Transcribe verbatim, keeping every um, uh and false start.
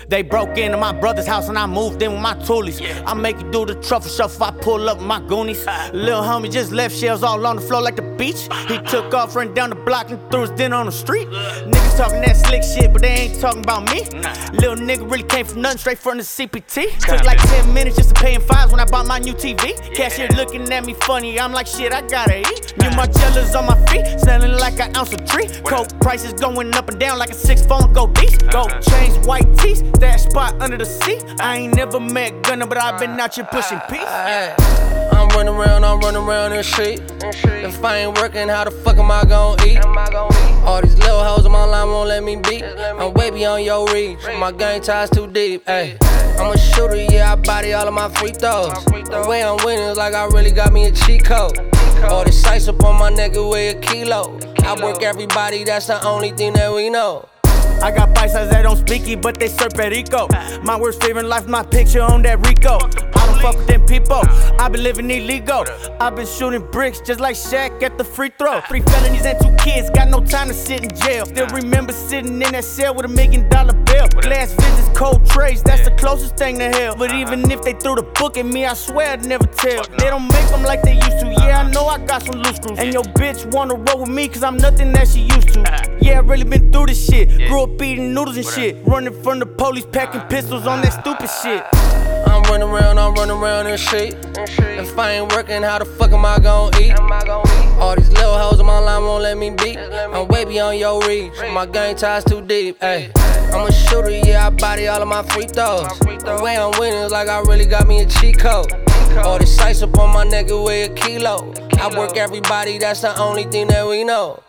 They broke into my brother's house and I moved in with my toolies. I make you do the truffle shuffle, I pull up with my goonies. Lil' homie just left shells all on the floor like the beach. He took off, ran down the block and threw his dinner on the street. Niggas talking that slick shit, but they ain't talking about me. Lil' nigga really came from nothing, straight from the C P T. Took like ten minutes just to pay him fives when I bought my new T V. Cashier looking at me funny, I'm like shit, I gotta eat. New Margellas on my feet, smelling like an ounce of tree. Coke prices going up and down like a six phone go beast. Gold chains, white teeth, that spot under the seat. I ain't never met Gunna, but I've been out here pushing peace. I'm running around, I'm running around in shit. If I ain't working, how the fuck am I gon' eat? All these little hoes on my line won't let me beat. I'm way beyond your reach, my gang ties too deep. Ay. I'm a shooter, yeah, I body all of my free throws. The way I'm winning is like I really got me a cheat code. All this ice up on my neck, it weigh a kilo. I work everybody, that's the only thing that we know. I got paisas that don't speak it, but they surf Perico. My worst favorite life, my picture on that Rico. I don't fuck with them people, I been living illegal. I been shooting bricks just like Shaq at the free throw. Three felonies and two kids, got no time to sit in jail. Still remember sitting in that cell with a million dollar bill. Glass visits, cold trays, that's the closest thing to hell. But even if they threw the book at me, I swear I'd never tell. They don't make them like they used to, yeah, I know I got some loose screws. And your bitch wanna roll with me cause I'm nothing that she used to. Yeah, I really been through this shit. Grew up eating noodles and shit. Running from the police, packing pistols on that stupid shit. I'm running around, I'm running around in shit. If I ain't working, how the fuck am I gon' eat? All these little hoes on my line won't let me beat. I'm way beyond your reach, my gang ties too deep. Ay. I'm a shooter, yeah, I body all of my free throws. The way I'm winning is like I really got me a cheat code. All this ice up on my neck, it weigh a kilo. I work everybody, that's the only thing that we know.